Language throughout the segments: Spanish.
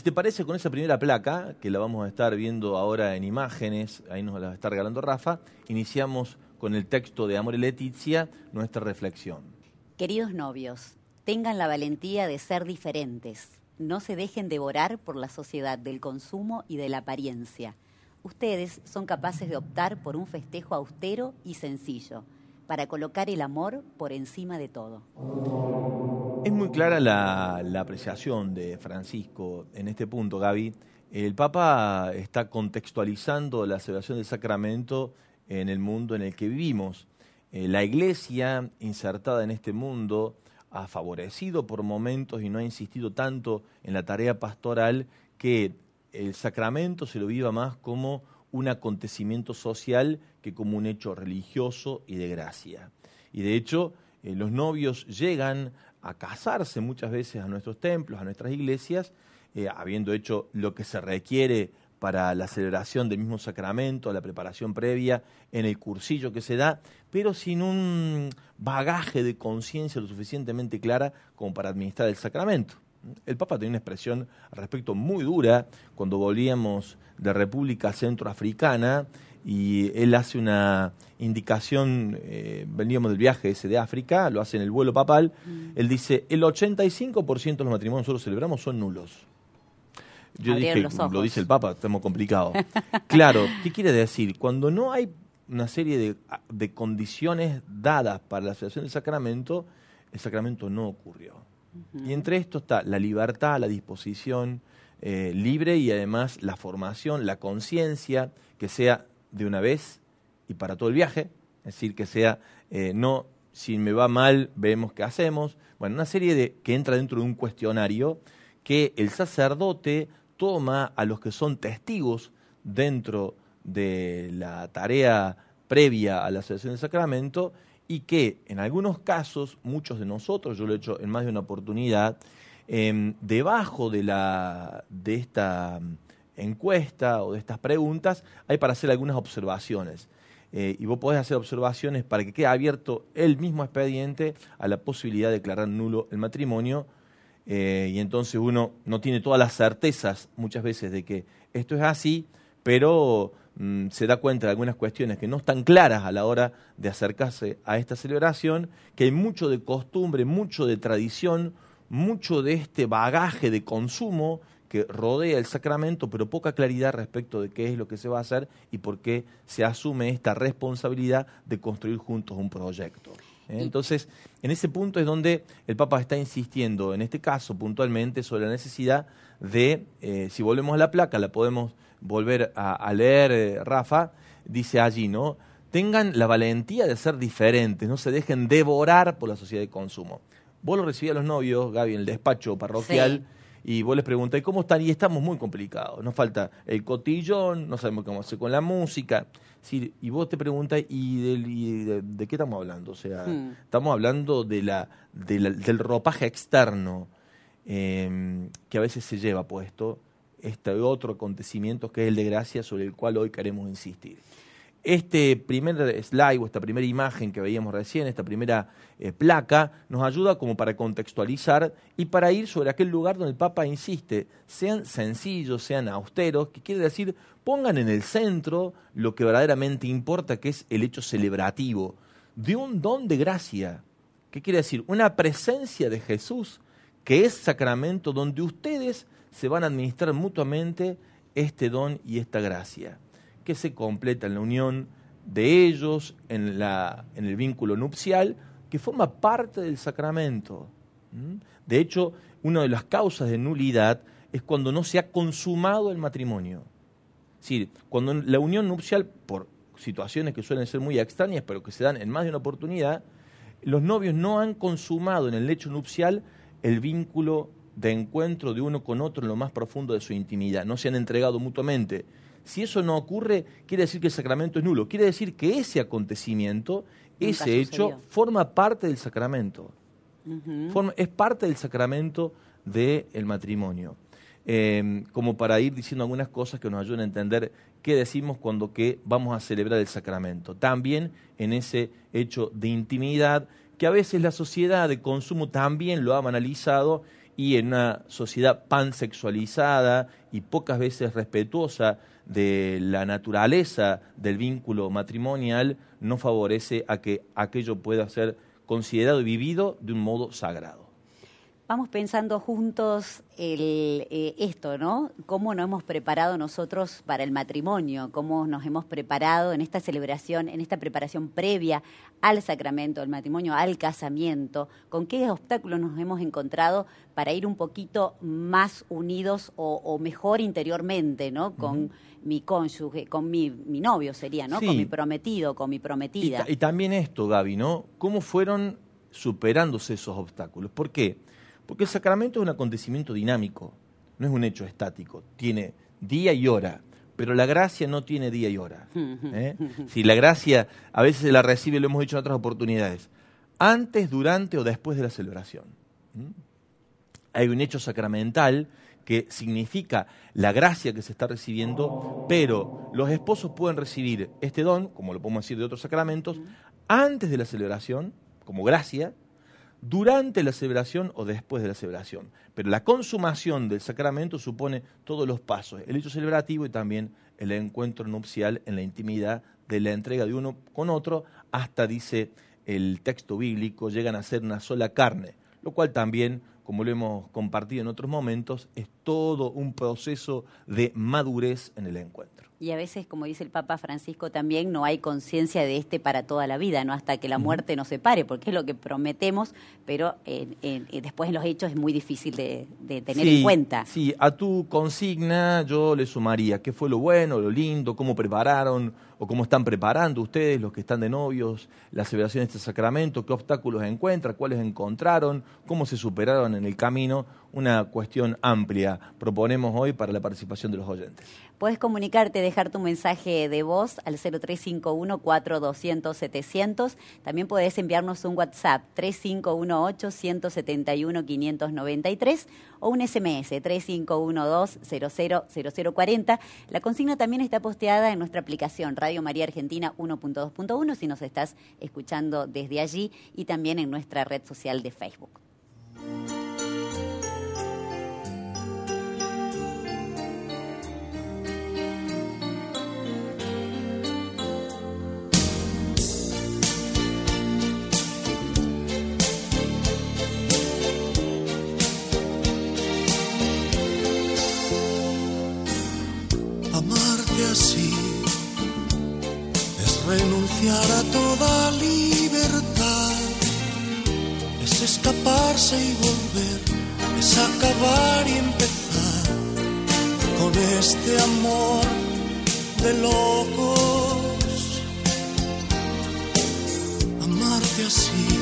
te parece, con esa primera placa, que la vamos a estar viendo ahora en imágenes, ahí nos la está regalando Rafa, iniciamos con el texto de Amor y Leticia nuestra reflexión. Queridos novios, tengan la valentía de ser diferentes. No se dejen devorar por la sociedad del consumo y de la apariencia. Ustedes son capaces de optar por un festejo austero y sencillo, para colocar el amor por encima de todo. Es muy clara la apreciación de Francisco en este punto, Gaby. El Papa está contextualizando la celebración del sacramento en el mundo en el que vivimos. La Iglesia, insertada en este mundo, ha favorecido por momentos y no ha insistido tanto en la tarea pastoral que el sacramento se lo viva más como un acontecimiento social que como un hecho religioso y de gracia. Y de hecho, los novios llegan a casarse muchas veces a nuestros templos, a nuestras iglesias, habiendo hecho lo que se requiere para la celebración del mismo sacramento, la preparación previa, en el cursillo que se da, pero sin un bagaje de conciencia lo suficientemente clara como para administrar el sacramento. El Papa tenía una expresión al respecto muy dura cuando volvíamos de República Centroafricana y él hace una indicación, veníamos del viaje ese de África, lo hace en el vuelo papal, él dice, el 85% de los matrimonios que nosotros celebramos son nulos. Yo dije, lo dice el Papa, estamos complicados. Claro, ¿qué quiere decir? Cuando no hay una serie de condiciones dadas para la celebración del sacramento, el sacramento no ocurrió. Y entre esto está la libertad, la disposición libre y además la formación, la conciencia, que sea de una vez y para todo el viaje, es decir, que sea no si me va mal, vemos qué hacemos. Bueno, una serie que entra dentro de un cuestionario que el sacerdote toma a los que son testigos dentro de la tarea previa a la celebración del sacramento y que en algunos casos, muchos de nosotros, yo lo he hecho en más de una oportunidad, debajo de esta encuesta o de estas preguntas hay para hacer algunas observaciones. Y vos podés hacer observaciones para que quede abierto el mismo expediente a la posibilidad de declarar nulo el matrimonio. Y entonces uno no tiene todas las certezas muchas veces de que esto es así, pero se da cuenta de algunas cuestiones que no están claras a la hora de acercarse a esta celebración, que hay mucho de costumbre, mucho de tradición, mucho de este bagaje de consumo que rodea el sacramento, pero poca claridad respecto de qué es lo que se va a hacer y por qué se asume esta responsabilidad de construir juntos un proyecto. Entonces, en ese punto es donde el Papa está insistiendo, en este caso puntualmente, sobre la necesidad de, si volvemos a la placa, la podemos volver a leer, Rafa, dice allí, ¿no? Tengan la valentía de ser diferentes, no se dejen devorar por la sociedad de consumo. Vos lo recibís a los novios, Gaby, en el despacho parroquial, sí. Y vos les preguntáis cómo están, y estamos muy complicados. Nos falta el cotillón, no sabemos cómo hacer con la música. Sí, y vos te preguntas, ¿y de qué estamos hablando? O sea, estamos hablando del ropaje externo que a veces se lleva puesto este otro acontecimiento que es el de gracia sobre el cual hoy queremos insistir. Este primer slide o esta primera imagen que veíamos recién, esta primera placa, nos ayuda como para contextualizar y para ir sobre aquel lugar donde el Papa insiste, sean sencillos, sean austeros, que quiere decir, pongan en el centro lo que verdaderamente importa, que es el hecho celebrativo, de un don de gracia. ¿Qué quiere decir? Una presencia de Jesús, que es sacramento, donde ustedes se van a administrar mutuamente este don y esta gracia, que se completa en la unión de ellos, en el vínculo nupcial, que forma parte del sacramento. De hecho, una de las causas de nulidad es cuando no se ha consumado el matrimonio. Es decir, cuando la unión nupcial, por situaciones que suelen ser muy extrañas, pero que se dan en más de una oportunidad, los novios no han consumado en el lecho nupcial el vínculo de encuentro de uno con otro en lo más profundo de su intimidad, no se han entregado mutuamente. Si eso no ocurre, quiere decir que el sacramento es nulo. Quiere decir que ese acontecimiento, ese hecho, forma parte del sacramento. Es parte del sacramento del matrimonio. Como para ir diciendo algunas cosas que nos ayuden a entender qué decimos cuando que vamos a celebrar el sacramento. También en ese hecho de intimidad, que a veces la sociedad de consumo también lo ha banalizado y en una sociedad pansexualizada y pocas veces respetuosa de la naturaleza del vínculo matrimonial, no favorece a que aquello pueda ser considerado y vivido de un modo sagrado. Vamos pensando juntos esto, ¿no? Cómo nos hemos preparado nosotros para el matrimonio, cómo nos hemos preparado en esta celebración, en esta preparación previa al sacramento del matrimonio, al casamiento, con qué obstáculos nos hemos encontrado para ir un poquito más unidos o mejor interiormente, ¿no? Con mi cónyuge, con mi novio sería, ¿no? Sí. Con mi prometido, con mi prometida. Y también esto, Gaby, ¿no? ¿Cómo fueron superándose esos obstáculos? ¿Por qué? Porque el sacramento es un acontecimiento dinámico, no es un hecho estático, tiene día y hora, pero la gracia no tiene día y hora. Si la gracia a veces se la recibe, lo hemos dicho en otras oportunidades, antes, durante o después de la celebración. Hay un hecho sacramental que significa la gracia que se está recibiendo, pero los esposos pueden recibir este don, como lo podemos decir de otros sacramentos, antes de la celebración, como gracia, durante la celebración o después de la celebración. Pero la consumación del sacramento supone todos los pasos, el hecho celebrativo y también el encuentro nupcial en la intimidad de la entrega de uno con otro, hasta, dice el texto bíblico, llegan a ser una sola carne, lo cual también, como lo hemos compartido en otros momentos, es todo un proceso de madurez en el encuentro. Y a veces, como dice el Papa Francisco también, no hay conciencia de para toda la vida, ¿no? Hasta que la muerte nos separe, porque es lo que prometemos, pero después en los hechos es muy difícil de tener en cuenta. Sí, a tu consigna yo le sumaría qué fue lo bueno, lo lindo, cómo prepararon o cómo están preparando ustedes, los que están de novios, la celebración de este sacramento, qué obstáculos encuentran, cuáles encontraron, cómo se superaron en el camino, una cuestión amplia proponemos hoy para la participación de los oyentes. Puedes comunicarte, dejar tu mensaje de voz al 0351-4200-700. También puedes enviarnos un WhatsApp 3518-171-593 o un SMS 3512-000040. La consigna también está posteada en nuestra aplicación Radio María Argentina 1.2.1 si nos estás escuchando desde allí y también en nuestra red social de Facebook. Así es renunciar a toda libertad, es escaparse y volver, es acabar y empezar con este amor de locos. Amarte así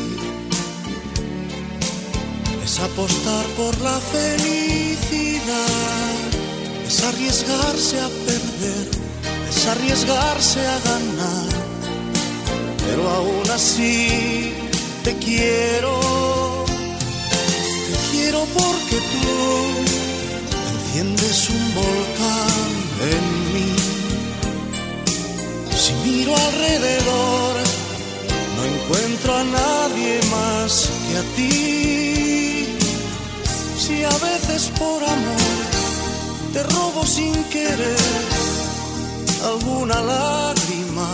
es apostar por la felicidad, es arriesgarse a perder, es arriesgarse a ganar, pero aún así te quiero porque tú enciendes un volcán en mí. Si miro alrededor, no encuentro a nadie más que a ti. Si a veces por amor te robo sin querer alguna lágrima,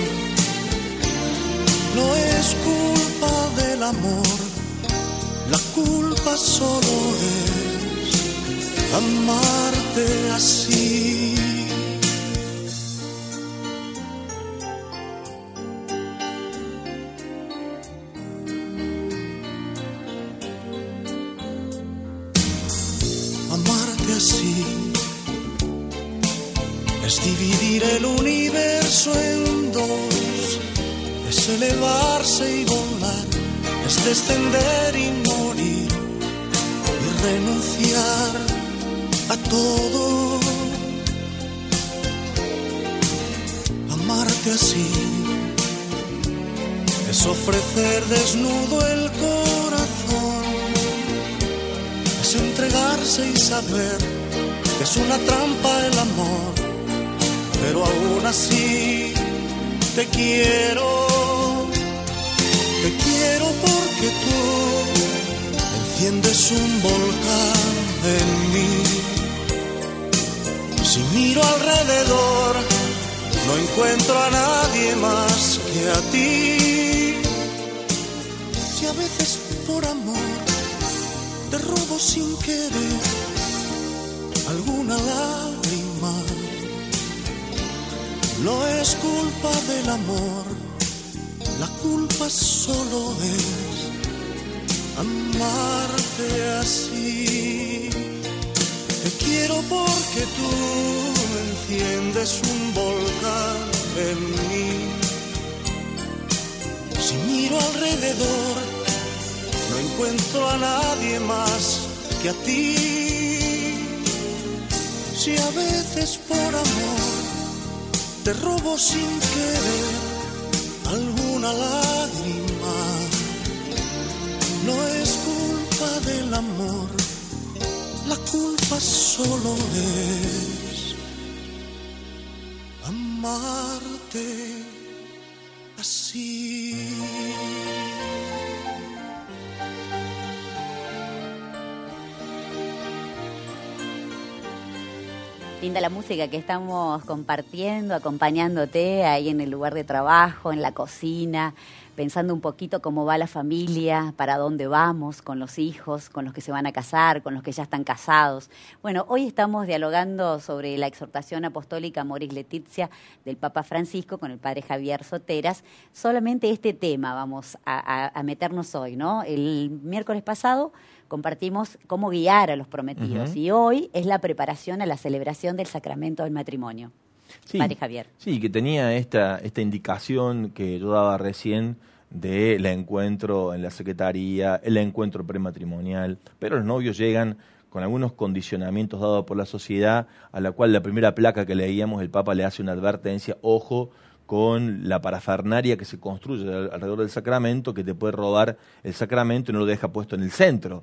no es culpa del amor, la culpa solo es amarte así. Amarte así es dividir el universo en dos, es elevarse y volar, es descender y morir y renunciar a todo. Amarte así es ofrecer desnudo el corazón, es entregarse y saber que es una trampa el amor, pero aún así te quiero porque tú enciendes un volcán en mí. Si miro alrededor, no encuentro a nadie más que a ti. Si a veces por amor te robo sin querer alguna lágrima, no es culpa del amor, la culpa solo es amarte así. Te quiero porque tú enciendes un volcán en mí. Si miro alrededor, no encuentro a nadie más que a ti. Si a veces por amor te robo sin querer alguna lágrima, no es culpa del amor, la culpa solo es amarte así. Linda la música que estamos compartiendo, acompañándote ahí en el lugar de trabajo, en la cocina, pensando un poquito cómo va la familia, para dónde vamos con los hijos, con los que se van a casar, con los que ya están casados. Bueno, hoy estamos dialogando sobre la exhortación apostólica Amoris Laetitia del Papa Francisco con el padre Javier Soteras. Solamente este tema vamos a meternos hoy, ¿no? El miércoles pasado compartimos cómo guiar a los prometidos y hoy es la preparación a la celebración del sacramento del matrimonio. Sí, padre Javier. Sí, que tenía esta indicación que yo daba recién del encuentro en la secretaría, el encuentro prematrimonial, pero los novios llegan con algunos condicionamientos dados por la sociedad, a la cual la primera placa que leíamos, el Papa le hace una advertencia: ojo con la parafernaria que se construye alrededor del sacramento, que te puede robar el sacramento y no lo deja puesto en el centro.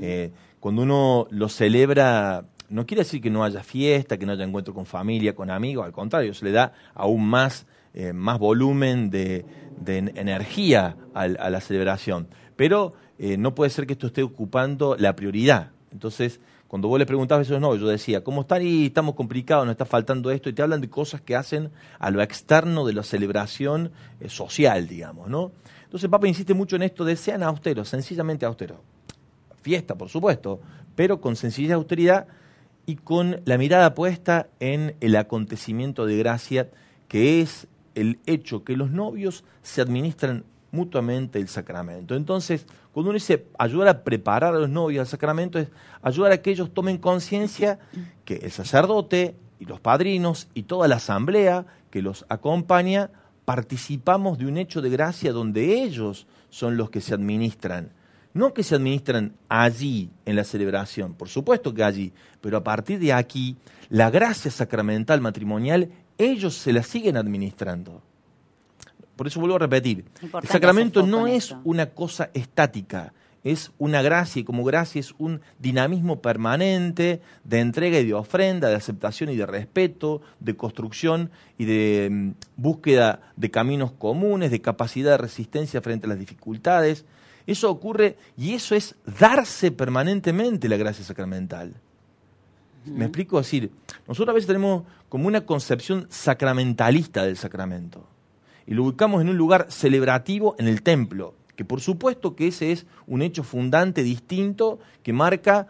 Cuando uno lo celebra, no quiere decir que no haya fiesta, que no haya encuentro con familia, con amigos, al contrario, se le da aún más volumen de energía a la celebración. Pero no puede ser que esto esté ocupando la prioridad. Entonces, cuando vos le preguntabas a esos novios, yo decía, ¿cómo están? Y estamos complicados, nos está faltando esto, y te hablan de cosas que hacen a lo externo de la celebración social, digamos, ¿no? Entonces el Papa insiste mucho en esto de sean austeros, sencillamente austeros. Fiesta, por supuesto, pero con sencillez y austeridad y con la mirada puesta en el acontecimiento de gracia, que es el hecho que los novios se administran mutuamente el sacramento. Entonces, cuando uno dice ayudar a preparar a los novios al sacramento, es ayudar a que ellos tomen conciencia que el sacerdote y los padrinos y toda la asamblea que los acompaña participamos de un hecho de gracia donde ellos son los que se administran. No que se administran allí en la celebración, por supuesto que allí, pero a partir de aquí, la gracia sacramental matrimonial, ellos se la siguen administrando. Por eso vuelvo a repetir, el sacramento no es una cosa estática, es una gracia, y como gracia es un dinamismo permanente de entrega y de ofrenda, de aceptación y de respeto, de construcción y de búsqueda de caminos comunes, de capacidad de resistencia frente a las dificultades. Eso ocurre y eso es darse permanentemente la gracia sacramental. ¿Me explico? Es decir, nosotros a veces tenemos como una concepción sacramentalista del sacramento y lo ubicamos en un lugar celebrativo en el templo, que por supuesto que ese es un hecho fundante distinto que marca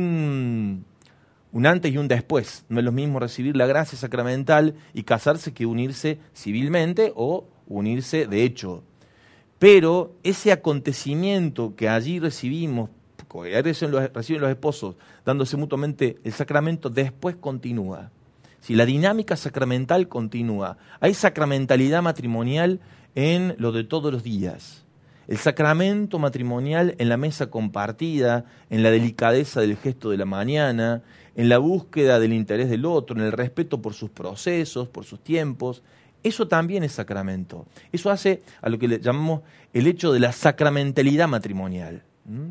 un antes y un después. No es lo mismo recibir la gracia sacramental y casarse que unirse civilmente o unirse de hecho. Pero ese acontecimiento que allí recibimos, que reciben los esposos, dándose mutuamente el sacramento, después continúa. Si la dinámica sacramental continúa, hay sacramentalidad matrimonial en lo de todos los días. El sacramento matrimonial en la mesa compartida, en la delicadeza del gesto de la mañana, en la búsqueda del interés del otro, en el respeto por sus procesos, por sus tiempos. Eso también es sacramento. Eso hace a lo que le llamamos el hecho de la sacramentalidad matrimonial.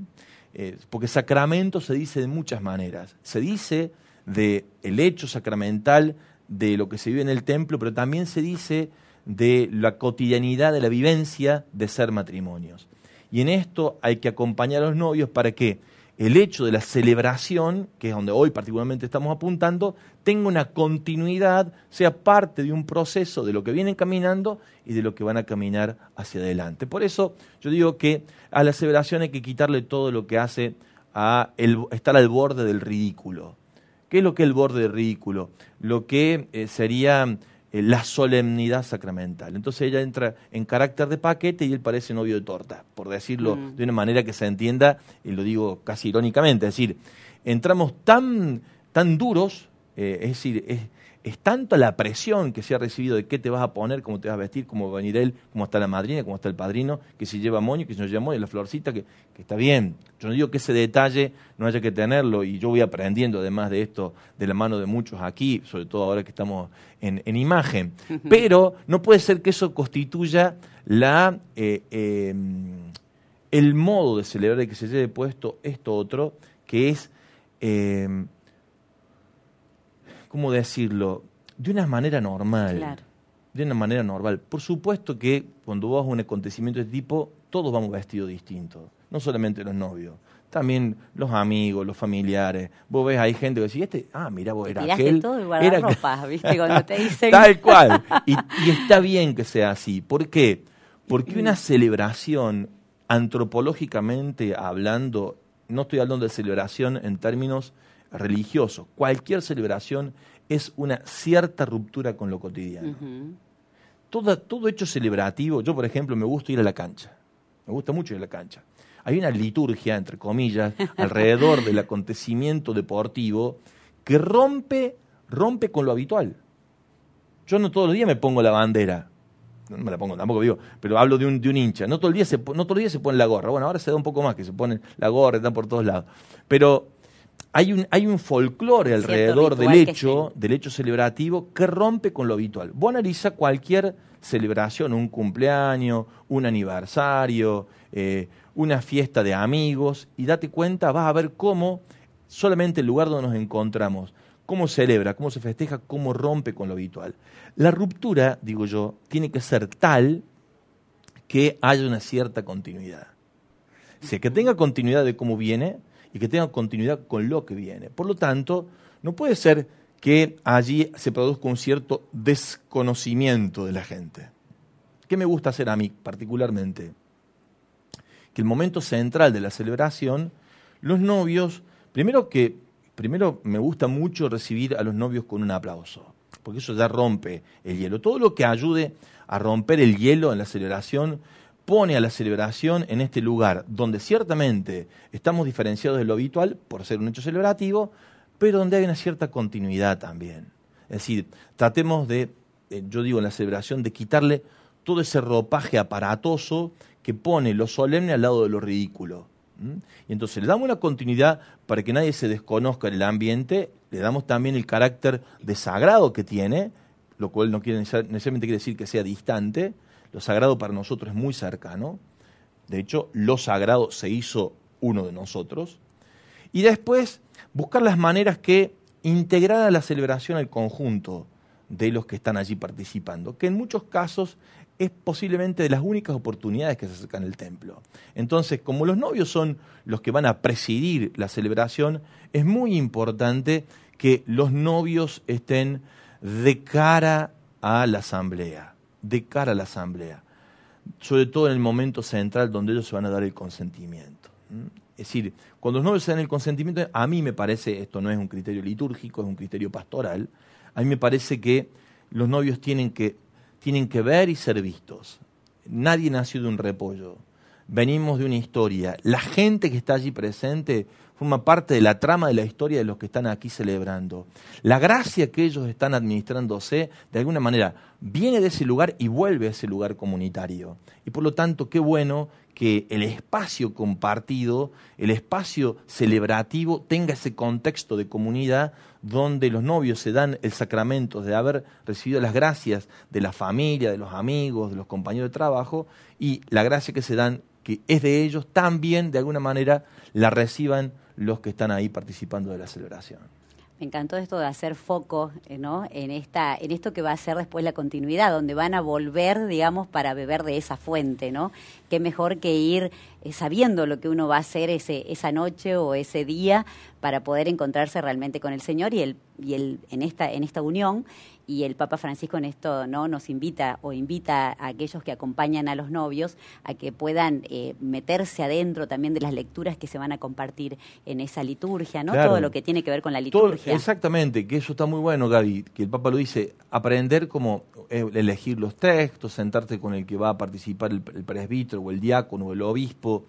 Porque sacramento se dice de muchas maneras. Se dice del hecho sacramental de lo que se vive en el templo, pero también se dice de la cotidianidad de la vivencia de ser matrimonios. Y en esto hay que acompañar a los novios para que el hecho de la celebración, que es donde hoy particularmente estamos apuntando, tenga una continuidad, sea parte de un proceso de lo que vienen caminando y de lo que van a caminar hacia adelante. Por eso yo digo que a la celebración hay que quitarle todo lo que hace a estar al borde del ridículo. ¿Qué es lo que es el borde del ridículo? Lo que sería la solemnidad sacramental. Entonces ella entra en carácter de paquete y él parece novio de torta, por decirlo de una manera que se entienda, y lo digo casi irónicamente, es decir, entramos tan duros, es decir, es tanta la presión que se ha recibido de qué te vas a poner, cómo te vas a vestir, cómo va a venir él, cómo está la madrina, cómo está el padrino, que si lleva moño, que si no lleva moño, la florcita, que está bien. Yo no digo que ese detalle no haya que tenerlo, y yo voy aprendiendo además de esto de la mano de muchos aquí, sobre todo ahora que estamos en imagen. Pero no puede ser que eso constituya el modo de celebrar y que se lleve puesto esto otro, que es... ¿cómo decirlo? De una manera normal. Claro. De una manera normal. Por supuesto que cuando vas a un acontecimiento de este tipo, todos vamos vestidos distintos. No solamente los novios. También los amigos, los familiares. Vos ves, hay gente que dice, mirá, vos era aquel. Todo el guardarropa, ¿viste? Cuando te dicen... Tal cual. Y está bien que sea así. ¿Por qué? Porque una celebración, antropológicamente hablando, no estoy hablando de celebración en términos religioso. Cualquier celebración es una cierta ruptura con lo cotidiano. Todo hecho celebrativo, yo por ejemplo me gusta ir a la cancha, me gusta mucho ir a la cancha. Hay una liturgia, entre comillas, alrededor del acontecimiento deportivo que rompe con lo habitual. Yo no todos los días me pongo la bandera, no me la pongo tampoco, digo, pero hablo de un hincha. No todos los días se pone la gorra. Bueno, ahora se da un poco más que se pone la gorra, están por todos lados. Pero hay un folclore alrededor del hecho celebrativo que rompe con lo habitual. Vos analiza cualquier celebración, un cumpleaños, un aniversario, una fiesta de amigos, y date cuenta, vas a ver cómo solamente el lugar donde nos encontramos, cómo celebra, cómo se festeja, cómo rompe con lo habitual. La ruptura, digo yo, tiene que ser tal que haya una cierta continuidad. O sea, que tenga continuidad de cómo viene y que tenga continuidad con lo que viene. Por lo tanto, no puede ser que allí se produzca un cierto desconocimiento de la gente. ¿Qué me gusta hacer a mí particularmente? Que el momento central de la celebración, los novios, primero me gusta mucho recibir a los novios con un aplauso, porque eso ya rompe el hielo. Todo lo que ayude a romper el hielo en la celebración pone a la celebración en este lugar donde ciertamente estamos diferenciados de lo habitual por ser un hecho celebrativo, pero donde hay una cierta continuidad también. Es decir, tratemos de, yo digo en la celebración, de quitarle todo ese ropaje aparatoso que pone lo solemne al lado de lo ridículo. Y entonces le damos una continuidad para que nadie se desconozca en el ambiente, le damos también el carácter de sagrado que tiene, lo cual no necesariamente quiere decir que sea distante. Lo sagrado para nosotros es muy cercano. De hecho, lo sagrado se hizo uno de nosotros. Y después, buscar las maneras que integrar a la celebración al conjunto de los que están allí participando, que en muchos casos es posiblemente de las únicas oportunidades que se acercan al templo. Entonces, como los novios son los que van a presidir la celebración, es muy importante que los novios estén de cara a la asamblea. Sobre todo en el momento central donde ellos se van a dar el consentimiento. Es decir, cuando los novios se dan el consentimiento, a mí me parece, esto no es un criterio litúrgico, es un criterio pastoral, a mí me parece que los novios tienen que ver y ser vistos. Nadie nació de un repollo, venimos de una historia. La gente que está allí presente forma parte de la trama de la historia de los que están aquí celebrando. La gracia que ellos están administrándose, de alguna manera, viene de ese lugar y vuelve a ese lugar comunitario. Y por lo tanto, qué bueno que el espacio compartido, el espacio celebrativo, tenga ese contexto de comunidad donde los novios se dan el sacramento de haber recibido las gracias de la familia, de los amigos, de los compañeros de trabajo, y la gracia que se dan, que es de ellos, también de alguna manera la reciban los que están ahí participando de la celebración. Me encantó esto de hacer foco, ¿no? en esto que va a ser después la continuidad, donde van a volver, digamos, para beber de esa fuente, ¿no? Qué mejor que ir sabiendo lo que uno va a hacer esa noche o ese día para poder encontrarse realmente con el Señor y en esta unión. Y el Papa Francisco en esto, ¿no?, nos invita a aquellos que acompañan a los novios a que puedan meterse adentro también de las lecturas que se van a compartir en esa liturgia, ¿no? Claro. Todo lo que tiene que ver con la liturgia. Exactamente, que eso está muy bueno, Gaby, que el Papa lo dice, aprender cómo elegir los textos, sentarte con el que va a participar el presbítero o el diácono o el obispo,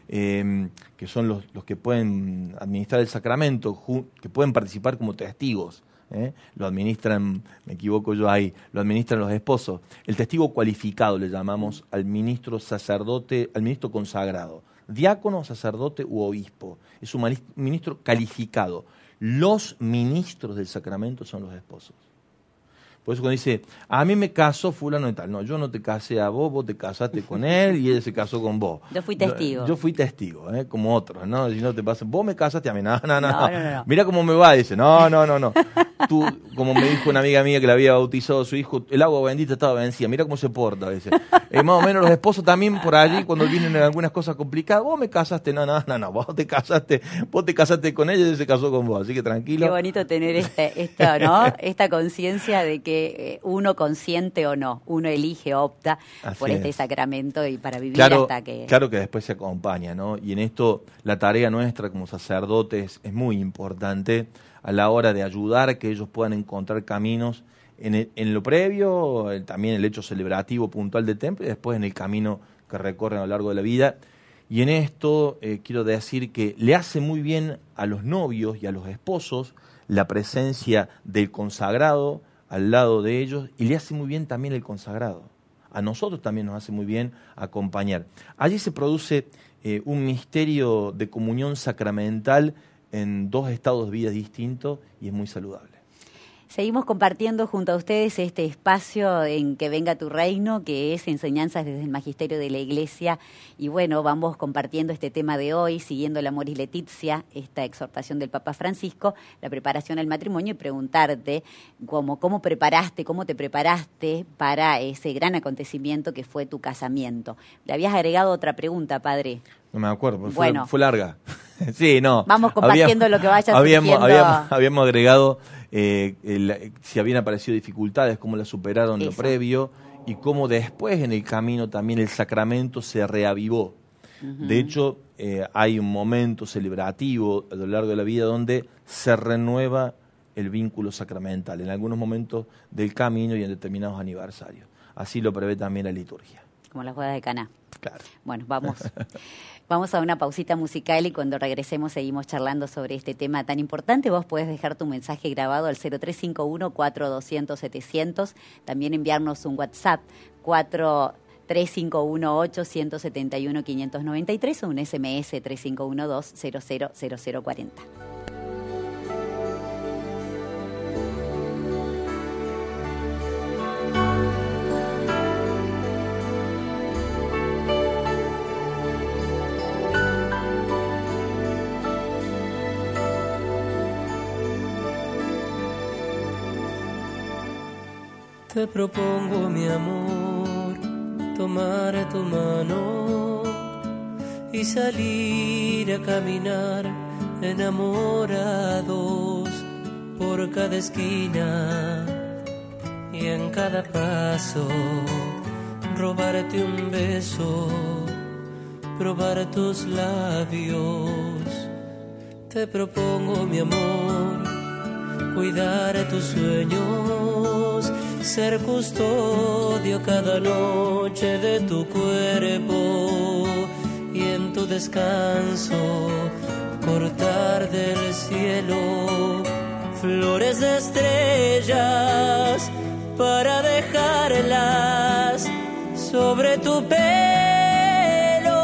que son los que pueden administrar el sacramento, que pueden participar como testigos. Lo administran, me equivoco yo ahí, lo administran los esposos. El testigo cualificado le llamamos al ministro sacerdote, al ministro consagrado. Diácono, sacerdote u obispo. Es un ministro calificado. Los ministros del sacramento son los esposos. Por eso cuando dice, a mí me casó fulano y tal. No, yo no te casé a vos, vos te casaste con él y él se casó con vos. Yo fui testigo. Yo fui testigo, como otros, ¿no? Si no te pasa, vos me casaste a mí. No. No. Mira cómo me va, dice. No. Tú, como me dijo una amiga mía que le había bautizado a su hijo, el agua bendita estaba vencida. Mira cómo se porta, dice. Más o menos los esposos también por allí, cuando vienen en algunas cosas complicadas, vos me casaste. No. Vos te casaste con ella y ella se casó con vos. Así que tranquilo. Qué bonito tener esta conciencia de que uno consiente o no, uno elige, opta por este sacramento y para vivir hasta que... Claro que después se acompaña, ¿no? Y en esto la tarea nuestra como sacerdotes es muy importante a la hora de ayudar a que ellos puedan encontrar caminos en lo previo, también el hecho celebrativo puntual del templo y después en el camino que recorren a lo largo de la vida. Y en esto quiero decir que le hace muy bien a los novios y a los esposos la presencia del consagrado al lado de ellos, y le hace muy bien también el consagrado. A nosotros también nos hace muy bien acompañar. Allí se produce un misterio de comunión sacramental en dos estados de vida distintos y es muy saludable. Seguimos compartiendo junto a ustedes este espacio en Que Venga Tu Reino, que es enseñanzas desde el Magisterio de la Iglesia. Y bueno, vamos compartiendo este tema de hoy, siguiendo el Amoris Laetitia, esta exhortación del Papa Francisco, la preparación al matrimonio, y preguntarte cómo te preparaste para ese gran acontecimiento que fue tu casamiento. Le habías agregado otra pregunta, padre. No me acuerdo, fue larga. Sí, no. Vamos compartiendo lo que vaya surgiendo. Habíamos agregado si habían aparecido dificultades, cómo las superaron en lo previo y cómo después en el camino también el sacramento se reavivó. Uh-huh. De hecho, hay un momento celebrativo a lo largo de la vida donde se renueva el vínculo sacramental, en algunos momentos del camino y en determinados aniversarios. Así lo prevé también la liturgia. Como las bodas de Caná. Claro. Bueno, vamos a una pausita musical y cuando regresemos seguimos charlando sobre este tema tan importante. Vos podés dejar tu mensaje grabado al 0351-4200-700, también enviarnos un WhatsApp 3518-171-593 o un SMS 3512-000040. Te propongo, mi amor, tomar tu mano y salir a caminar enamorados por cada esquina y en cada paso robarte un beso, probar tus labios. Te propongo, mi amor, cuidar tus sueños, ser custodio cada noche de tu cuerpo y en tu descanso cortar del cielo flores de estrellas para dejarlas sobre tu pelo.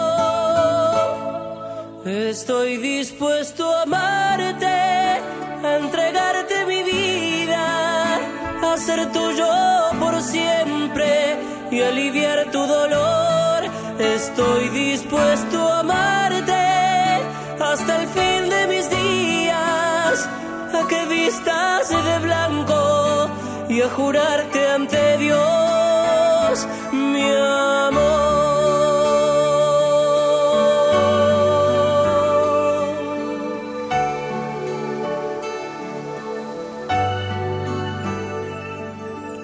Estoy dispuesto a amarte, a entregarte mi vida, a ser tuyo por siempre y aliviar tu dolor. Estoy dispuesto a amarte hasta el fin de mis días, a que vistas de blanco y a jurarte ante Dios mi amor.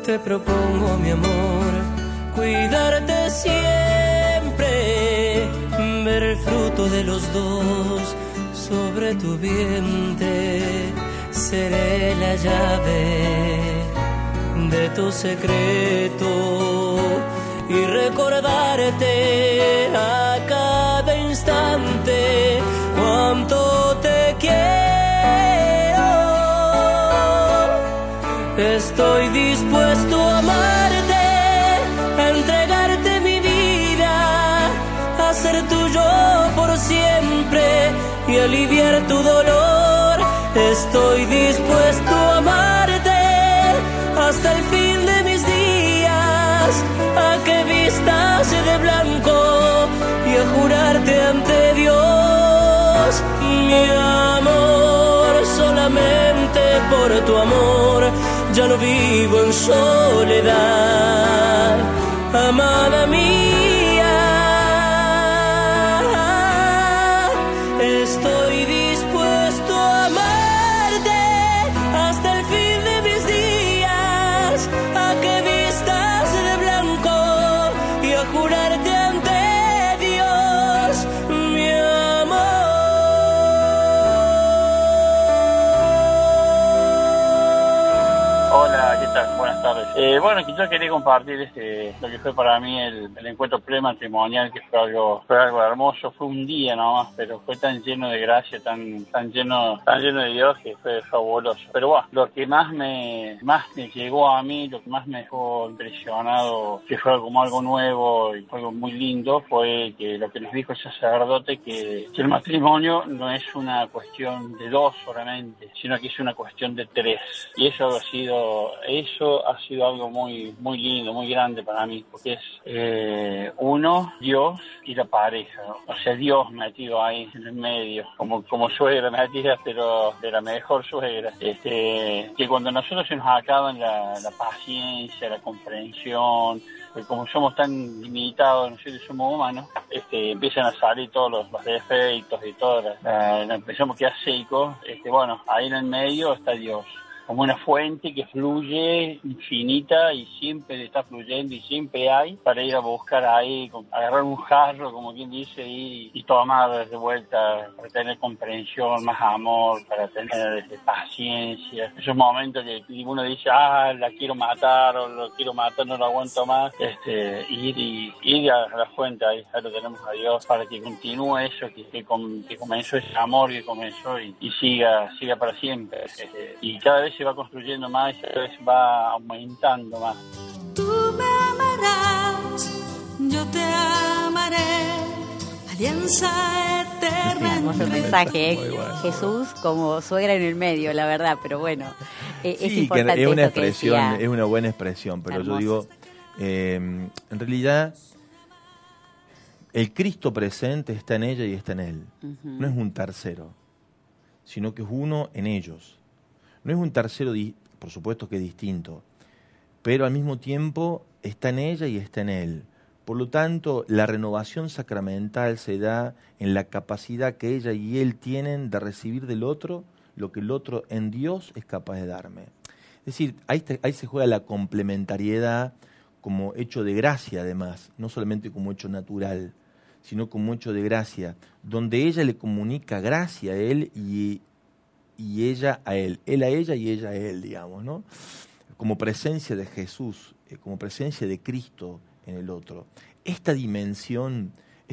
Te propongo, mi amor, cuidarte siempre, ver el fruto de los dos sobre tu vientre. Seré la llave de tu secreto y recordarte a cada instante cuánto te quiero. Estoy dispuesto a amarte, a entregarte mi vida, a ser tuyo por siempre y aliviar tu dolor. Estoy dispuesto a amarte hasta el fin de mis días, a que vistas de blanco y a jurarte ante Dios, mi amor, solamente por tu amor ya no vivo en soledad, amada mía. Estoy dispuesto a amarte hasta el fin de mis días, a que vistas de blanco y a jurarte ante Dios, mi amor. Hola, ¿qué tal? Buenas tardes. Bueno, quizás quería compartir lo que fue para mí el encuentro prematrimonial, que fue algo hermoso. Fue un día nomás, pero fue tan lleno de gracia, tan lleno de Dios, que fue fabuloso. Pero bueno, lo que más me llegó a mí, lo que más me dejó impresionado, que fue como algo nuevo y fue algo muy lindo, fue que lo que nos dijo el sacerdote, que el matrimonio no es una cuestión de dos solamente, sino que es una cuestión de tres. Y eso ha sido algo muy, muy lindo, muy grande para mí, porque es uno, Dios y la pareja, ¿no? O sea, Dios metido ahí en el medio, como suegra metida, pero de la mejor suegra. Que cuando nosotros se nos acaban la paciencia, la comprensión, como somos tan limitados, nosotros somos humanos, empiezan a salir todos los defectos y todo, empezamos a quedar secos. Bueno, ahí en el medio está Dios, como una fuente que fluye infinita y siempre está fluyendo y siempre hay para ir a buscar ahí, agarrar un jarro, como quien dice, y tomar de vuelta, para tener comprensión, más amor, para tener paciencia. Esos momentos que uno dice, la quiero matar, o lo quiero matar, no lo aguanto más, ir a la fuente, ahí lo tenemos a Dios, para que continúe eso, que comenzó ese amor que comenzó y siga para siempre. Y cada vez se va construyendo más y cada vez va aumentando más. Tú me amarás, yo te amaré, alianza eterna. Hermoso mensaje, Jesús como suegra en el medio, la verdad, pero bueno, es importante. Es una esto expresión, que decía. es una buena expresión, pero Hermoso. yo digo, en realidad, el Cristo presente está en ella y está en él. No es un tercero, sino que es uno en ellos. No es un tercero, por supuesto que es distinto, pero al mismo tiempo está en ella y está en él. Por lo tanto, la renovación sacramental se da en la capacidad que ella y él tienen de recibir del otro lo que el otro en Dios es capaz de darme. Es decir, ahí se juega la complementariedad como hecho de gracia, además, no solamente como hecho natural, sino como hecho de gracia, donde ella le comunica gracia a él y ella a él a ella y ella a él, digamos, ¿no? Como presencia de Jesús, como presencia de Cristo en el otro. Esta dimensión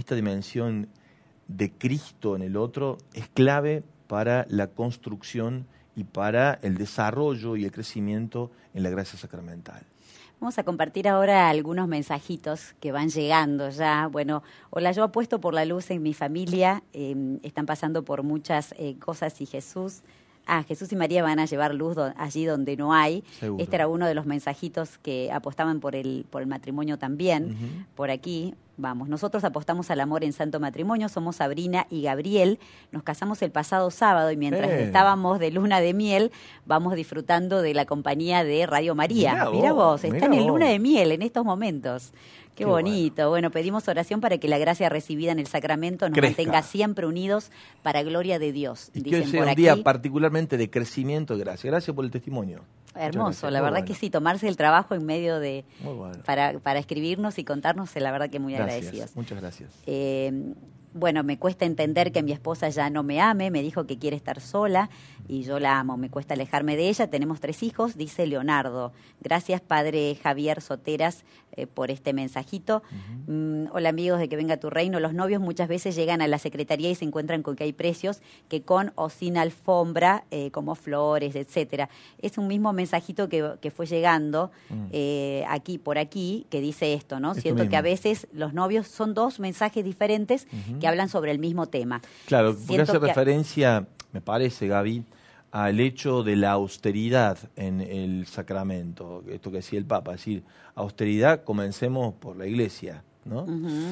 de Cristo en el otro es clave para la construcción y para el desarrollo y el crecimiento en la gracia sacramental. Vamos a compartir ahora algunos mensajitos que van llegando ya. Bueno, hola, yo apuesto por la luz en mi familia, están pasando por muchas cosas y Jesús y María van a llevar luz allí donde no hay. Seguro. Este era uno de los mensajitos que apostaban por el matrimonio también, por aquí. Vamos, nosotros apostamos al amor en santo matrimonio, somos Sabrina y Gabriel, nos casamos el pasado sábado y mientras estábamos de luna de miel, vamos disfrutando de la compañía de Radio María. Mira vos, están en luna de miel en estos momentos. Qué bonito. Bueno, pedimos oración para que la gracia recibida en el sacramento nos mantenga siempre unidos para gloria de Dios. Y que sea un día particularmente de crecimiento de gracia. Gracias por el testimonio. Hermoso, la verdad que sí, tomarse el trabajo en medio de para escribirnos y contarnos, la verdad que muy agradecidos. Muchas gracias. Bueno, me cuesta entender que mi esposa ya no me ame, me dijo que quiere estar sola y yo la amo, me cuesta alejarme de ella. Tenemos 3 hijos, dice Leonardo. Gracias, padre Javier Soteras, por este mensajito. Hola, amigos de Que Venga Tu Reino. Los novios muchas veces llegan a la secretaría y se encuentran con que hay precios que con o sin alfombra, como flores, etcétera. Es un mismo mensajito que fue llegando aquí por aquí, que dice esto, ¿no? Siento que a veces los novios son 2 mensajes diferentes que hablan sobre el mismo tema. Claro, porque hace referencia, me parece, Gaby, al hecho de la austeridad en el sacramento, esto que decía el Papa, es decir, austeridad, comencemos por la Iglesia, ¿no?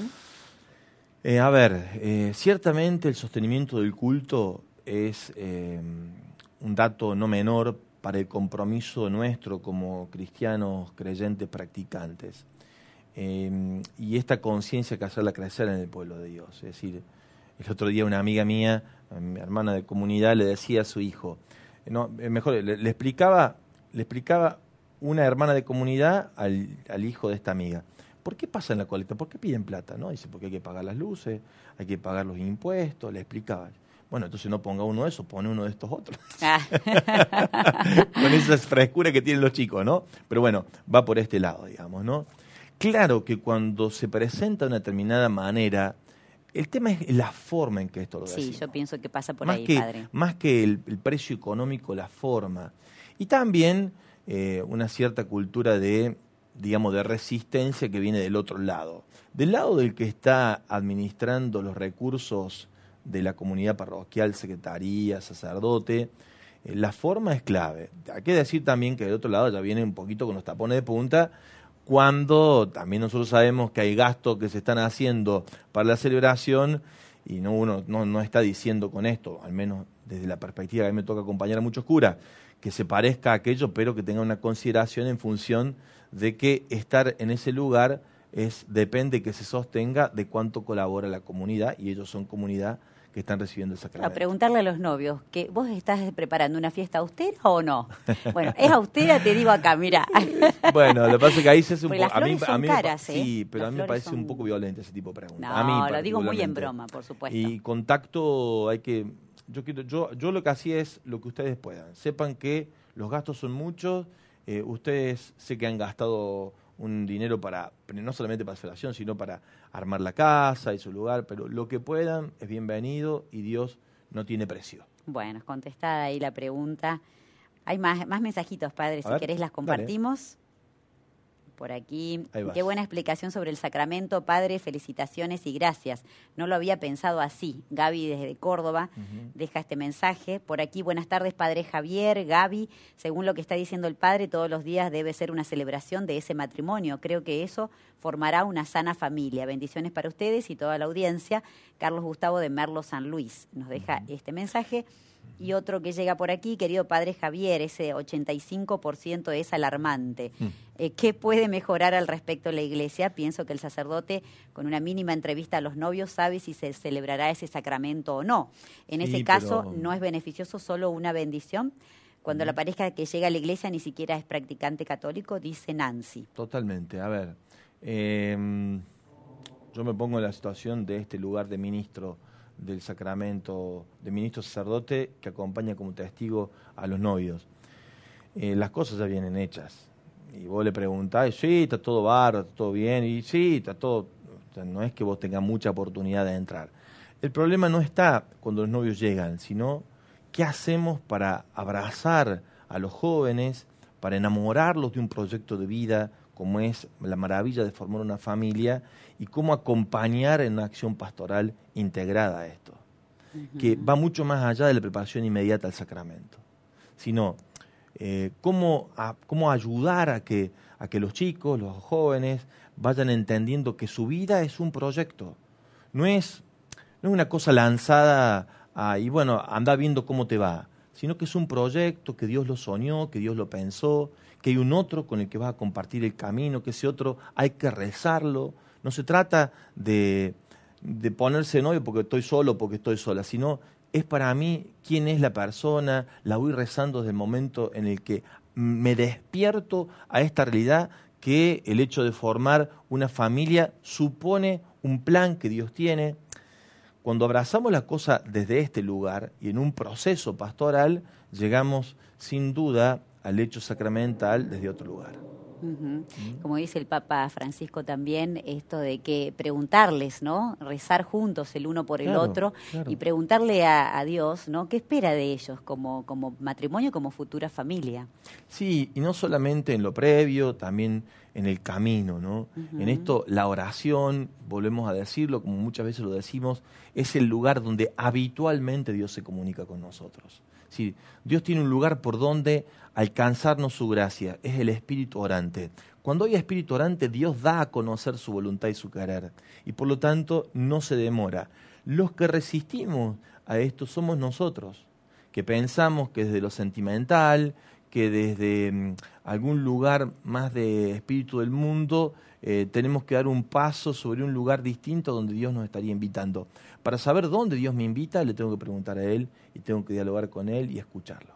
Ciertamente el sostenimiento del culto es un dato no menor para el compromiso nuestro como cristianos creyentes practicantes. Y esta conciencia que hacerla crecer en el pueblo de Dios. Es decir, el otro día una amiga mía, mi hermana de comunidad, le decía a su hijo, le explicaba una hermana de comunidad al hijo de esta amiga. ¿Por qué pasan la colecta? ¿Por qué piden plata? ¿No? Dice, porque hay que pagar las luces, hay que pagar los impuestos, le explicaba. Bueno, entonces no ponga uno de esos, pone uno de estos otros. Con esa frescura que tienen los chicos, ¿no? Pero bueno, va por este lado, digamos, ¿no? Claro que cuando se presenta de una determinada manera, el tema es la forma en que esto lo decimos. Sí, yo pienso que pasa por ahí, padre. Más que el precio económico, la forma. Y también una cierta cultura de resistencia que viene del otro lado. Del lado del que está administrando los recursos de la comunidad parroquial, secretaría, sacerdote, la forma es clave. Hay que decir también que del otro lado ya viene un poquito con los tapones de punta, cuando también nosotros sabemos que hay gastos que se están haciendo para la celebración y uno no está diciendo con esto, al menos desde la perspectiva que a mí me toca acompañar a muchos curas, que se parezca a aquello, pero que tenga una consideración en función de que estar en ese lugar depende que se sostenga de cuánto colabora la comunidad, y ellos son comunidad que están recibiendo el sacramento. A preguntarle a los novios, que ¿vos estás preparando una fiesta austera o no? Bueno, es austera, te digo acá, mira. Bueno, lo que pasa es que ahí se hace un poco... Las flores son caras, sí, pero a mí me parece un poco violento ese tipo de preguntas. No, lo digo muy en broma, por supuesto. Y contacto hay que... Yo lo que hacía es lo que ustedes puedan. Sepan que los gastos son muchos, ustedes sé que han gastado un dinero no solamente para la celebración, sino para armar la casa y su lugar, pero lo que puedan es bienvenido y Dios no tiene precio. Bueno, contestada ahí la pregunta. Hay más mensajitos, padre, si querés las compartimos. Dale. Por aquí, qué buena explicación sobre el sacramento, padre, felicitaciones y gracias. No lo había pensado así. Gaby desde Córdoba deja este mensaje. Por aquí, buenas tardes, padre Javier, Gaby. Según lo que está diciendo el padre, todos los días debe ser una celebración de ese matrimonio. Creo que eso formará una sana familia. Bendiciones para ustedes y toda la audiencia. Carlos Gustavo de Merlo, San Luis, nos deja este mensaje. Y otro que llega por aquí, querido padre Javier, ese 85% es alarmante. ¿Qué puede mejorar al respecto la Iglesia? Pienso que el sacerdote, con una mínima entrevista a los novios, sabe si se celebrará ese sacramento o no. En ese caso, ¿no es beneficioso solo una bendición? Cuando la pareja que llega a la Iglesia ni siquiera es practicante católico, dice Nancy. Totalmente. A ver, yo me pongo en la situación de este lugar de ministro del sacramento, de ministro sacerdote que acompaña como testigo a los novios. Las cosas ya vienen hechas. Y vos le preguntás, sí, está todo bárbaro, está todo bien, y sí, está todo... O sea, no es que vos tengas mucha oportunidad de entrar. El problema no está cuando los novios llegan, sino qué hacemos para abrazar a los jóvenes, para enamorarlos de un proyecto de vida, como es la maravilla de formar una familia, y cómo acompañar en una acción pastoral integrada a esto, que va mucho más allá de la preparación inmediata al sacramento, sino cómo ayudar a que los chicos, los jóvenes, vayan entendiendo que su vida es un proyecto. No es una cosa lanzada y bueno, anda viendo cómo te va, sino que es un proyecto que Dios lo soñó, que Dios lo pensó, que hay un otro con el que vas a compartir el camino, que ese otro hay que rezarlo. No se trata de ponerse novio porque estoy solo, porque estoy sola, sino es para mí quién es la persona, la voy rezando desde el momento en el que me despierto a esta realidad que el hecho de formar una familia supone un plan que Dios tiene. Cuando abrazamos la cosa desde este lugar y en un proceso pastoral, llegamos sin duda al hecho sacramental desde otro lugar. Uh-huh. Como dice el Papa Francisco también, esto de que preguntarles, ¿no? Rezar juntos el uno por el otro, claro. Y preguntarle a Dios, ¿no? ¿Qué espera de ellos como matrimonio, como futura familia? Sí, y no solamente en lo previo, también en el camino, ¿no? Uh-huh. En esto, la oración, volvemos a decirlo, como muchas veces lo decimos, es el lugar donde habitualmente Dios se comunica con nosotros. Sí, Dios tiene un lugar por donde alcanzarnos su gracia, es el espíritu orante. Cuando hay espíritu orante, Dios da a conocer su voluntad y su querer, y por lo tanto no se demora. Los que resistimos a esto somos nosotros, que pensamos que desde lo sentimental, que desde algún lugar más de espíritu del mundo, tenemos que dar un paso sobre un lugar distinto donde Dios nos estaría invitando. Para saber dónde Dios me invita, le tengo que preguntar a Él y tengo que dialogar con Él y escucharlo.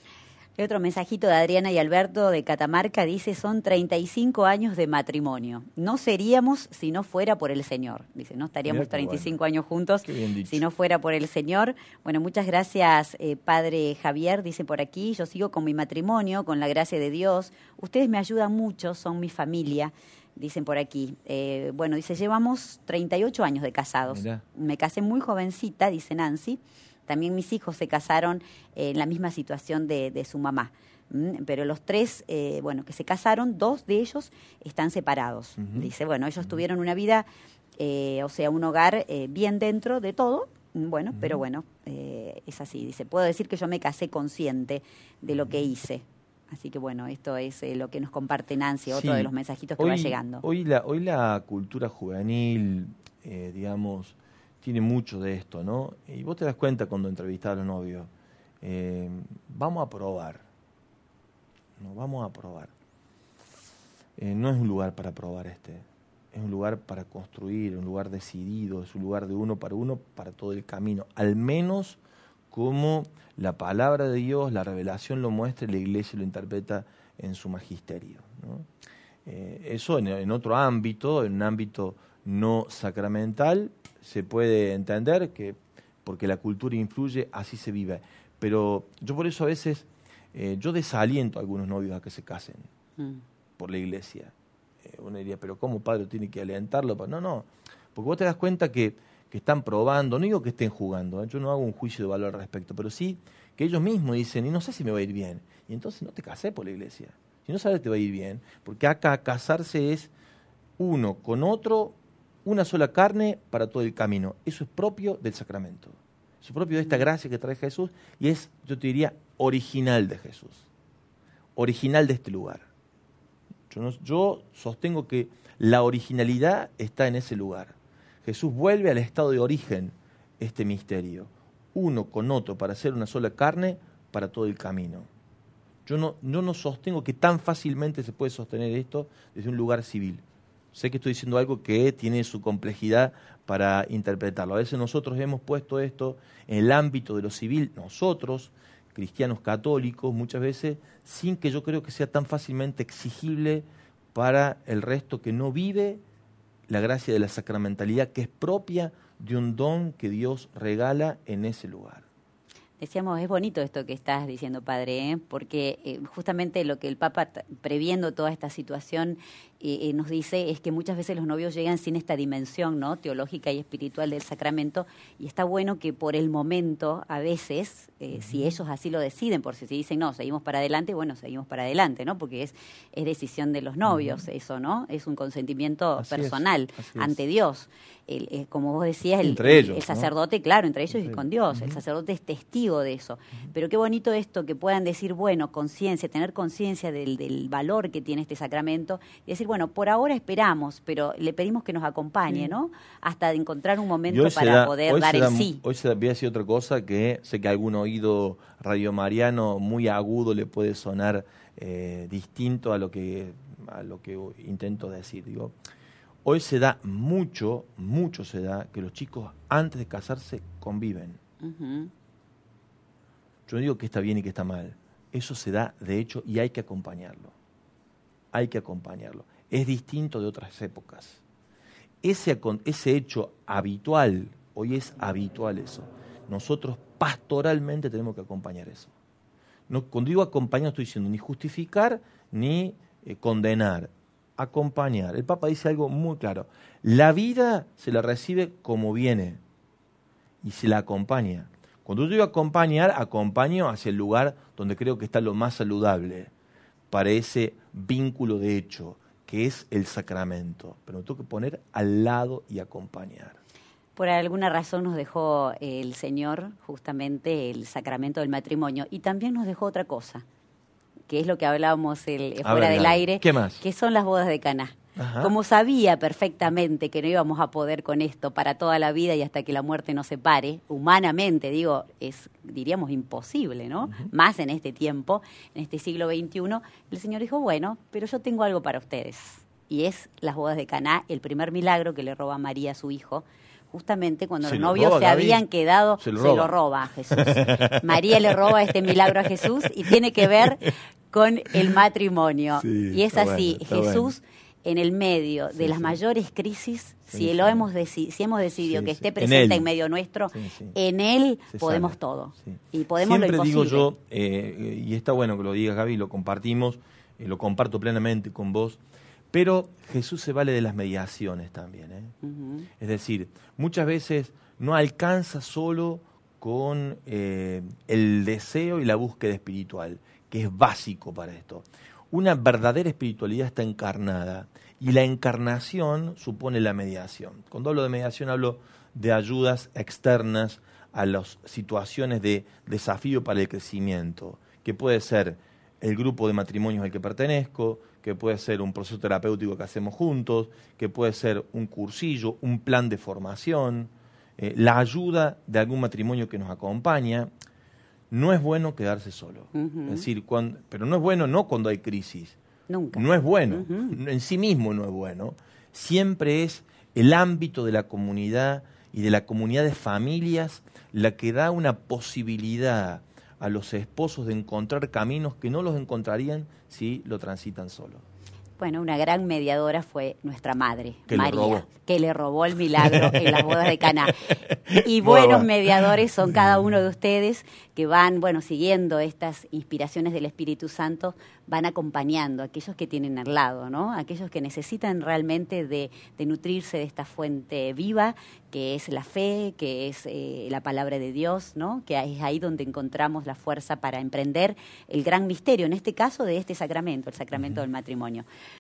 El otro mensajito de Adriana y Alberto de Catamarca dice, son 35 años de matrimonio. No seríamos si no fuera por el Señor. Dice, no estaríamos 35 años juntos si no fuera por el Señor. Bueno, muchas gracias, Padre Javier, dice por aquí. Yo sigo con mi matrimonio, con la gracia de Dios. Ustedes me ayudan mucho, son mi familia. Dicen por aquí. Bueno, dice, llevamos 38 años de casados. Mirá. Me casé muy jovencita, dice Nancy. También mis hijos se casaron en la misma situación de su mamá. Pero los tres, que se casaron, 2 de ellos están separados. Uh-huh. Dice, bueno, ellos tuvieron una vida, un hogar bien dentro de todo. Bueno, uh-huh. Pero bueno, es así. Dice, puedo decir que yo me casé consciente de lo que hice. Así que bueno, esto es lo que nos comparte Nancy, otro de los mensajitos que va llegando. Hoy la cultura juvenil, tiene mucho de esto, ¿no? Y vos te das cuenta cuando entrevistás a los novios, vamos a probar. No, vamos a probar. No es un lugar para probar es un lugar para construir, un lugar decidido, es un lugar de uno para todo el camino. Al menos como la palabra de Dios, la revelación lo muestra y la Iglesia lo interpreta en su magisterio, ¿no? Eso en otro ámbito, en un ámbito no sacramental, se puede entender que porque la cultura influye, así se vive. Pero yo por eso a veces, yo desaliento a algunos novios a que se casen por la Iglesia. Uno diría, pero ¿cómo padre tiene que alentarlo? No, porque vos te das cuenta que están probando, no digo que estén jugando, yo no hago un juicio de valor al respecto, pero sí que ellos mismos dicen, y no sé si me va a ir bien, y entonces no te casé por la Iglesia, si no sabes que te va a ir bien, porque acá casarse es uno con otro, una sola carne para todo el camino, eso es propio del sacramento, eso es propio de esta gracia que trae Jesús, y es, yo te diría, original de Jesús, original de este lugar. Yo sostengo que la originalidad está en ese lugar. Jesús vuelve al estado de origen este misterio, uno con otro para hacer una sola carne para todo el camino. Yo no sostengo que tan fácilmente se puede sostener esto desde un lugar civil. Sé que estoy diciendo algo que tiene su complejidad para interpretarlo. A veces nosotros hemos puesto esto en el ámbito de lo civil, nosotros, cristianos católicos, muchas veces, sin que yo creo que sea tan fácilmente exigible para el resto que no vive la gracia de la sacramentalidad, que es propia de un don que Dios regala en ese lugar. Decíamos, es bonito esto que estás diciendo, padre, porque justamente lo que el Papa, previendo toda esta situación, nos dice es que muchas veces los novios llegan sin esta dimensión, ¿no?, teológica y espiritual del sacramento, y está bueno que por el momento, a veces, si ellos así lo deciden, por si dicen, no, seguimos para adelante, bueno, seguimos para adelante, ¿no?, porque es decisión de los novios, eso, ¿no?, es un consentimiento así personal ante Dios. Como vos decías, el sacerdote, ¿no?, claro, entre ellos y con Dios, el sacerdote es testigo testigo de eso. Pero qué bonito esto que puedan decir, bueno, conciencia, tener conciencia del valor que tiene este sacramento, y decir, bueno, por ahora esperamos, pero le pedimos que nos acompañe, ¿no? Hasta encontrar un momento para poder dar el sí. Hoy voy a decir otra cosa que sé que a algún oído radiomariano muy agudo le puede sonar distinto a lo que intento decir. Digo, hoy se da mucho se da que los chicos antes de casarse conviven. Yo no digo que está bien y que está mal. Eso se da de hecho y hay que acompañarlo. Hay que acompañarlo. Es distinto de otras épocas. Ese hecho habitual, hoy es habitual eso. Nosotros pastoralmente tenemos que acompañar eso. No, cuando digo acompañar no estoy diciendo ni justificar ni condenar. Acompañar. El Papa dice algo muy claro. La vida se la recibe como viene y se la acompaña. Cuando yo digo acompañar, acompaño hacia el lugar donde creo que está lo más saludable para ese vínculo de hecho, que es el sacramento. Pero me tengo que poner al lado y acompañar. Por alguna razón nos dejó el Señor justamente el sacramento del matrimonio y también nos dejó otra cosa, que es lo que hablábamos fuera del aire. ¿Qué más? Que son las bodas de Caná. Ajá. Como sabía perfectamente que no íbamos a poder con esto para toda la vida y hasta que la muerte nos separe, humanamente, digo, es, diríamos, imposible, ¿no? Más en este tiempo, en este siglo XXI, el Señor dijo, bueno, pero yo tengo algo para ustedes. Y es las bodas de Caná, el primer milagro que le roba a María a su hijo, justamente cuando los novios se habían quedado, se lo roba a Jesús. María le roba este milagro a Jesús y tiene que ver con el matrimonio. Sí, y es así, bueno, Jesús bueno. En el medio de las mayores crisis, si hemos decidido que esté presente en medio nuestro, en Él podemos todo. Sí. Y podemos siempre lo imposible. Digo yo, y está bueno que lo digas, Gaby, lo compartimos, lo comparto plenamente con vos, pero Jesús se vale de las mediaciones también. Es decir, muchas veces no alcanza solo con el deseo y la búsqueda espiritual, que es básico para esto. Una verdadera espiritualidad está encarnada y la encarnación supone la mediación. Cuando hablo de mediación hablo de ayudas externas a las situaciones de desafío para el crecimiento, que puede ser el grupo de matrimonios al que pertenezco, que puede ser un proceso terapéutico que hacemos juntos, que puede ser un cursillo, un plan de formación, la ayuda de algún matrimonio que nos acompaña. No es bueno quedarse solo. Es decir, pero no es bueno no cuando hay crisis. Nunca. No es bueno. En sí mismo no es bueno. Siempre es el ámbito de la comunidad y de la comunidad de familias la que da una posibilidad a los esposos de encontrar caminos que no los encontrarían si lo transitan solo. Bueno, una gran mediadora fue nuestra madre, María, que le robó el milagro en las bodas de Caná. Y buenos mediadores son cada uno de ustedes que van, siguiendo estas inspiraciones del Espíritu Santo, van acompañando a aquellos que tienen al lado, ¿no? Aquellos que necesitan realmente de nutrirse de esta fuente viva, que es la fe, que es la palabra de Dios, ¿no? Que es ahí donde encontramos la fuerza para emprender el gran misterio, en este caso de este sacramento, el sacramento del matrimonio.